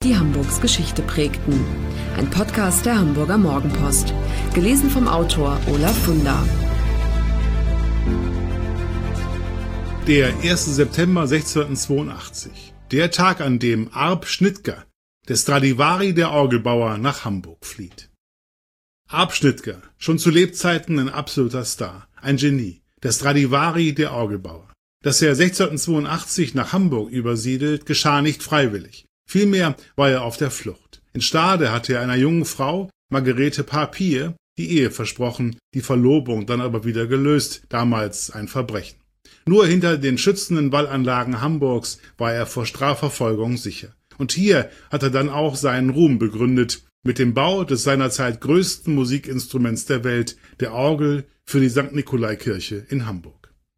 die Hamburgs Geschichte prägten. Ein Podcast der Hamburger Morgenpost. Gelesen vom Autor Olaf Funder. Der 1. September 1682. Der Tag, an dem Arp Schnitger, der Stradivari der Orgelbauer, nach Hamburg flieht. Arp Schnitger, schon zu Lebzeiten ein absoluter Star, ein Genie, der Stradivari der Orgelbauer. Dass er 1682 nach Hamburg übersiedelt, geschah nicht freiwillig. Vielmehr war er auf der Flucht. In Stade hatte er einer jungen Frau, Margarete Papier, die Ehe versprochen, die Verlobung dann aber wieder gelöst, damals ein Verbrechen. Nur hinter den schützenden Wallanlagen Hamburgs war er vor Strafverfolgung sicher. Und hier hat er dann auch seinen Ruhm begründet, mit dem Bau des seinerzeit größten Musikinstruments der Welt, der Orgel für die St. Nikolaikirche in Hamburg.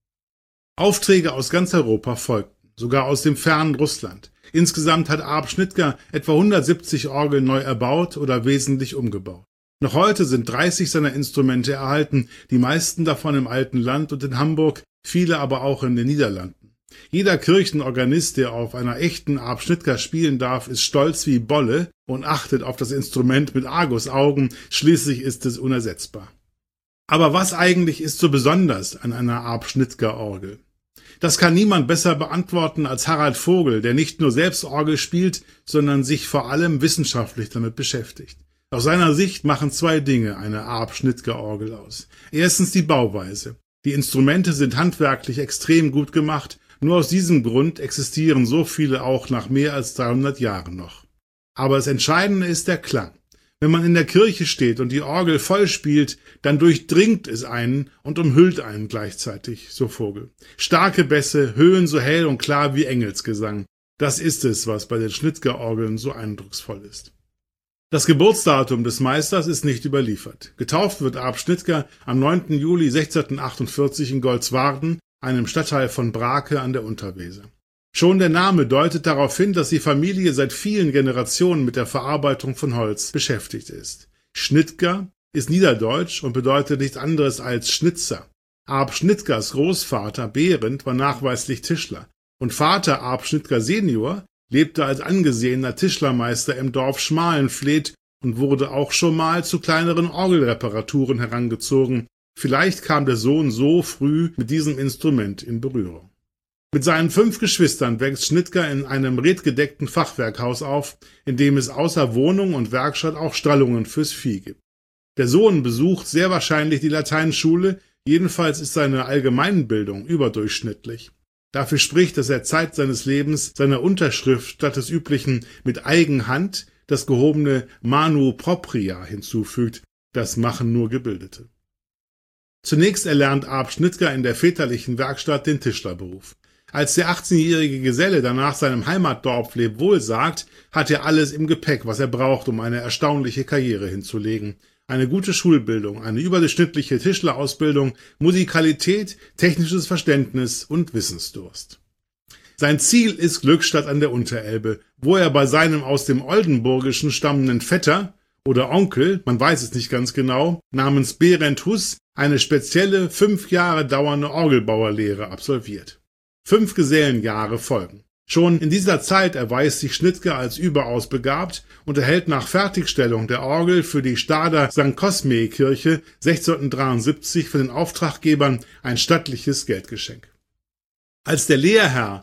Aufträge aus ganz Europa folgten, sogar aus dem fernen Russland. Insgesamt hat Arp Schnitger etwa 170 Orgeln neu erbaut oder wesentlich umgebaut. Noch heute sind 30 seiner Instrumente erhalten, die meisten davon im alten Land und in Hamburg, viele aber auch in den Niederlanden. Jeder Kirchenorganist, der auf einer echten Arp Schnitger spielen darf, ist stolz wie Bolle und achtet auf das Instrument mit Argusaugen, schließlich ist es unersetzbar. Aber was eigentlich ist so besonders an einer Arp Schnitger Orgel? Das kann niemand besser beantworten als Harald Vogel, der nicht nur selbst Orgel spielt, sondern sich vor allem wissenschaftlich damit beschäftigt. Aus seiner Sicht machen zwei Dinge eine Arp Schnitger Orgel aus. Erstens die Bauweise. Die Instrumente sind handwerklich extrem gut gemacht, nur aus diesem Grund existieren so viele auch nach mehr als 300 Jahren noch. Aber das Entscheidende ist der Klang. Wenn man in der Kirche steht und die Orgel voll spielt, dann durchdringt es einen und umhüllt einen gleichzeitig, so Vogel. Starke Bässe, Höhen so hell und klar wie Engelsgesang. Das ist es, was bei den Schnitger-Orgeln so eindrucksvoll ist. Das Geburtsdatum des Meisters ist nicht überliefert. Getauft wird Arp Schnitger am 9. Juli 1648 in Golzwarden, einem Stadtteil von Brake an der Unterweser. Schon der Name deutet darauf hin, dass die Familie seit vielen Generationen mit der Verarbeitung von Holz beschäftigt ist. Schnitger ist niederdeutsch und bedeutet nichts anderes als Schnitzer. Arp Schnitgers Großvater Behrend war nachweislich Tischler und Vater Arp Schnitger Senior lebte als angesehener Tischlermeister im Dorf Schmalenfleet und wurde auch schon mal zu kleineren Orgelreparaturen herangezogen. Vielleicht kam der Sohn so früh mit diesem Instrument in Berührung. Mit seinen 5 Geschwistern wächst Schnitger in einem redgedeckten Fachwerkhaus auf, in dem es außer Wohnung und Werkstatt auch Stallungen fürs Vieh gibt. Der Sohn besucht sehr wahrscheinlich die Lateinschule, jedenfalls ist seine Allgemeinbildung überdurchschnittlich. Dafür spricht, dass er Zeit seines Lebens seiner Unterschrift statt des üblichen mit Eigenhand das gehobene Manu Propria hinzufügt, das machen nur Gebildete. Zunächst erlernt Arp Schnitger in der väterlichen Werkstatt den Tischlerberuf. Als der 18-jährige Geselle danach seinem Heimatdorf Lebwohl sagt, hat er alles im Gepäck, was er braucht, um eine erstaunliche Karriere hinzulegen. Eine gute Schulbildung, eine überdurchschnittliche Tischlerausbildung, Musikalität, technisches Verständnis und Wissensdurst. Sein Ziel ist Glückstadt an der Unterelbe, wo er bei seinem aus dem Oldenburgischen stammenden Vetter oder Onkel, man weiß es nicht ganz genau, namens Behrend Huss eine spezielle 5 Jahre dauernde Orgelbauerlehre absolviert. 5 Gesellenjahre folgen. Schon in dieser Zeit erweist sich Schnitger als überaus begabt und erhält nach Fertigstellung der Orgel für die Stader St. Cosmee-Kirche 1673 von den Auftraggebern ein stattliches Geldgeschenk. Als der Lehrherr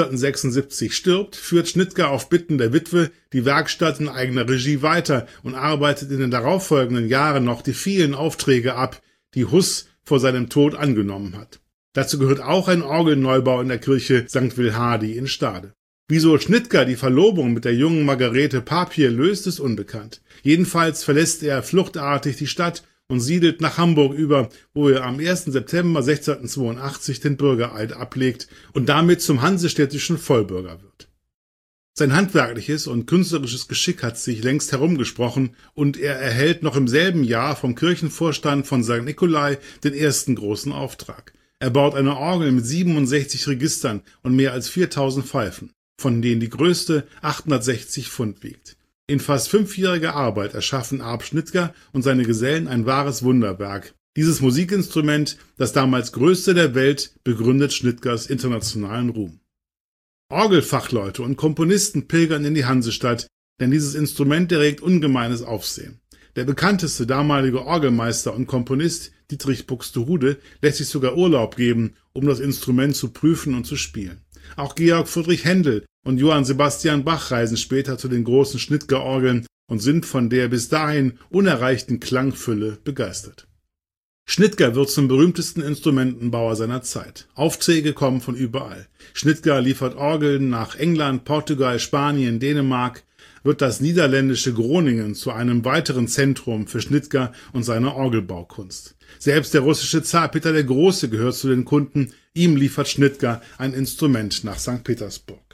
1676 stirbt, führt Schnitger auf Bitten der Witwe die Werkstatt in eigener Regie weiter und arbeitet in den darauffolgenden Jahren noch die vielen Aufträge ab, die Huss vor seinem Tod angenommen hat. Dazu gehört auch ein Orgelneubau in der Kirche St. Wilhardi in Stade. Wieso Schnitger die Verlobung mit der jungen Margarete Papier löst, ist unbekannt. Jedenfalls verlässt er fluchtartig die Stadt und siedelt nach Hamburg über, wo er am 1. September 1682 den Bürgereid ablegt und damit zum hansestädtischen Vollbürger wird. Sein handwerkliches und künstlerisches Geschick hat sich längst herumgesprochen und er erhält noch im selben Jahr vom Kirchenvorstand von St. Nikolai den ersten großen Auftrag. Er baut eine Orgel mit 67 Registern und mehr als 4000 Pfeifen, von denen die größte 860 Pfund wiegt. In fast 5-jähriger Arbeit erschaffen Arp Schnitger und seine Gesellen ein wahres Wunderwerk. Dieses Musikinstrument, das damals größte der Welt, begründet Schnitgers internationalen Ruhm. Orgelfachleute und Komponisten pilgern in die Hansestadt, denn dieses Instrument erregt ungemeines Aufsehen. Der bekannteste damalige Orgelmeister und Komponist, Dietrich Buxtehude, lässt sich sogar Urlaub geben, um das Instrument zu prüfen und zu spielen. Auch Georg Friedrich Händel und Johann Sebastian Bach reisen später zu den großen Schnitger-Orgeln und sind von der bis dahin unerreichten Klangfülle begeistert. Schnitger wird zum berühmtesten Instrumentenbauer seiner Zeit. Aufträge kommen von überall. Schnitger liefert Orgeln nach England, Portugal, Spanien, Dänemark, wird das niederländische Groningen zu einem weiteren Zentrum für Schnitger und seine Orgelbaukunst. Selbst der russische Zar Peter der Große gehört zu den Kunden, ihm liefert Schnitger ein Instrument nach St. Petersburg.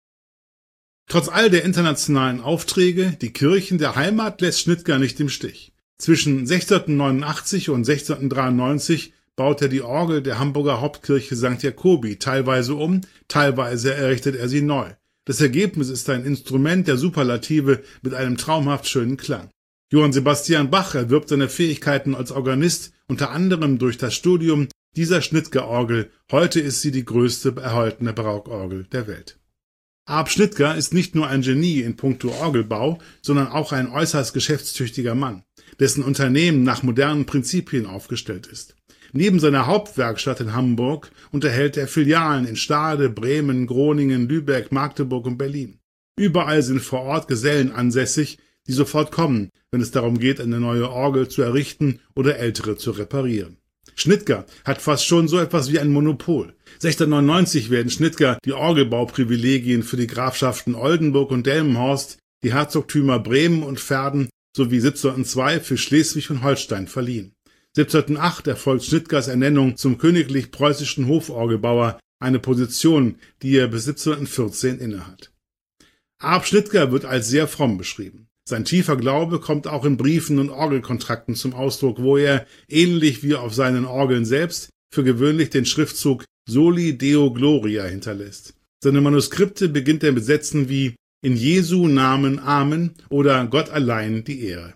Trotz all der internationalen Aufträge, die Kirchen der Heimat lässt Schnitger nicht im Stich. Zwischen 1689 und 1693 baut er die Orgel der Hamburger Hauptkirche St. Jakobi teilweise um, teilweise errichtet er sie neu. Das Ergebnis ist ein Instrument der Superlative mit einem traumhaft schönen Klang. Johann Sebastian Bach erwirbt seine Fähigkeiten als Organist unter anderem durch das Studium dieser Schnitger-Orgel. Heute ist sie die größte erhaltene Barockorgel der Welt. Arp Schnitger ist nicht nur ein Genie in puncto Orgelbau, sondern auch ein äußerst geschäftstüchtiger Mann, dessen Unternehmen nach modernen Prinzipien aufgestellt ist. Neben seiner Hauptwerkstatt in Hamburg unterhält er Filialen in Stade, Bremen, Groningen, Lübeck, Magdeburg und Berlin. Überall sind vor Ort Gesellen ansässig, die sofort kommen, wenn es darum geht, eine neue Orgel zu errichten oder ältere zu reparieren. Schnitger hat fast schon so etwas wie ein Monopol. 1699 werden Schnitger die Orgelbauprivilegien für die Grafschaften Oldenburg und Delmenhorst, die Herzogtümer Bremen und Verden sowie 1702 für Schleswig und Holstein verliehen. 1708 erfolgt Schnitgers Ernennung zum königlich preußischen Hoforgelbauer, eine Position, die er bis 1714 innehat. Arp Schnitger wird als sehr fromm beschrieben. Sein tiefer Glaube kommt auch in Briefen und Orgelkontrakten zum Ausdruck, wo er, ähnlich wie auf seinen Orgeln selbst, für gewöhnlich den Schriftzug Soli Deo Gloria hinterlässt. Seine Manuskripte beginnt er mit Sätzen wie »In Jesu Namen Amen« oder »Gott allein die Ehre«.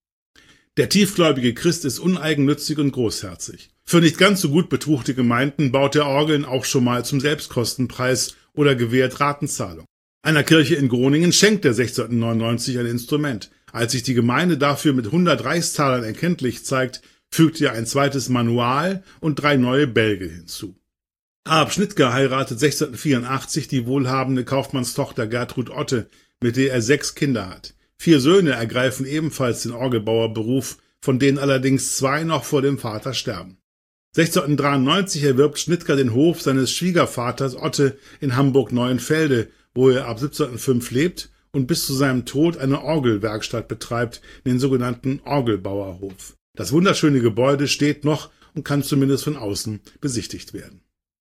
Der tiefgläubige Christ ist uneigennützig und großherzig. Für nicht ganz so gut betuchte Gemeinden baut er Orgeln auch schon mal zum Selbstkostenpreis oder gewährt Ratenzahlung. Einer Kirche in Groningen schenkt er 1699 ein Instrument. Als sich die Gemeinde dafür mit 100 Reichstalern erkenntlich zeigt, fügt er ein zweites Manual und 3 neue Bälge hinzu. Arp Schnitger heiratet 1684 die wohlhabende Kaufmannstochter Gertrud Otte, mit der er 6 Kinder hat. 4 Söhne ergreifen ebenfalls den Orgelbauerberuf, von denen allerdings 2 noch vor dem Vater sterben. 1693 erwirbt Schnitger den Hof seines Schwiegervaters Otte in Hamburg-Neuenfelde, wo er ab 1705 lebt und bis zu seinem Tod eine Orgelwerkstatt betreibt, den sogenannten Orgelbauerhof. Das wunderschöne Gebäude steht noch und kann zumindest von außen besichtigt werden.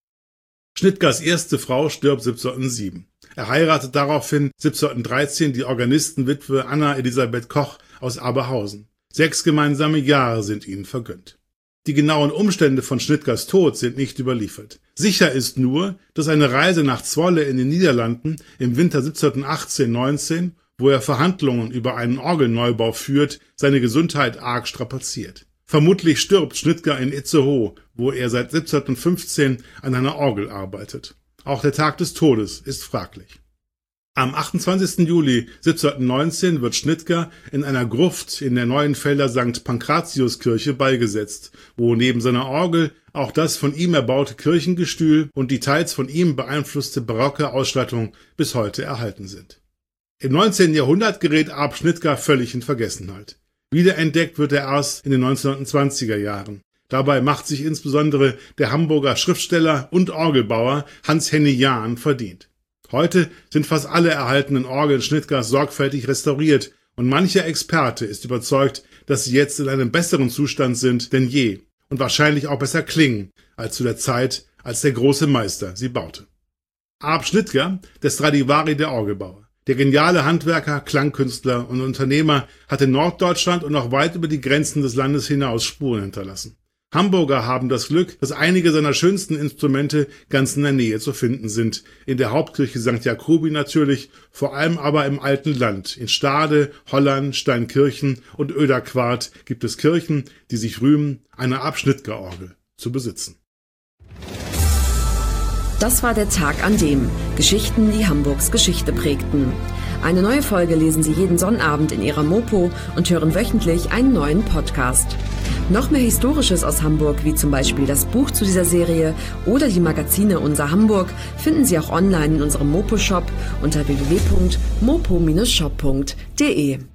Schnitgers erste Frau stirbt 1707. Er heiratet daraufhin 1713 die Organistenwitwe Anna Elisabeth Koch aus Aberhausen. 6 gemeinsame Jahre sind ihnen vergönnt. Die genauen Umstände von Schnitgers Tod sind nicht überliefert. Sicher ist nur, dass eine Reise nach Zwolle in den Niederlanden im Winter 1718-19, wo er Verhandlungen über einen Orgelneubau führt, seine Gesundheit arg strapaziert. Vermutlich stirbt Schnitger in Itzehoe, wo er seit 1715 an einer Orgel arbeitet. Auch der Tag des Todes ist fraglich. Am 28. Juli 1719 wird Schnitger in einer Gruft in der Neuenfelder St. Pankratiuskirche beigesetzt, wo neben seiner Orgel auch das von ihm erbaute Kirchengestühl und die teils von ihm beeinflusste barocke Ausstattung bis heute erhalten sind. Im 19. Jahrhundert gerät Arp Schnitger völlig in Vergessenheit. Wiederentdeckt wird er erst in den 1920er Jahren. Dabei macht sich insbesondere der Hamburger Schriftsteller und Orgelbauer Hans-Henny Jahn verdient. Heute sind fast alle erhaltenen Orgeln Schnitgers sorgfältig restauriert und mancher Experte ist überzeugt, dass sie jetzt in einem besseren Zustand sind denn je und wahrscheinlich auch besser klingen als zu der Zeit, als der große Meister sie baute. Arp Schnitger, der Stradivari der Orgelbauer. Der geniale Handwerker, Klangkünstler und Unternehmer hat in Norddeutschland und auch weit über die Grenzen des Landes hinaus Spuren hinterlassen. Hamburger haben das Glück, dass einige seiner schönsten Instrumente ganz in der Nähe zu finden sind. In der Hauptkirche St. Jakobi natürlich, vor allem aber im alten Land. In Stade, Holland, Steinkirchen und Oederquart gibt es Kirchen, die sich rühmen, eine Arp Schnitger-Orgel zu besitzen. Das war der Tag an dem. Geschichten, die Hamburgs Geschichte prägten. Eine neue Folge lesen Sie jeden Sonnabend in Ihrer Mopo und hören wöchentlich einen neuen Podcast. Noch mehr Historisches aus Hamburg, wie zum Beispiel das Buch zu dieser Serie oder die Magazine Unser Hamburg, finden Sie auch online in unserem Mopo-Shop unter www.mopo-shop.de.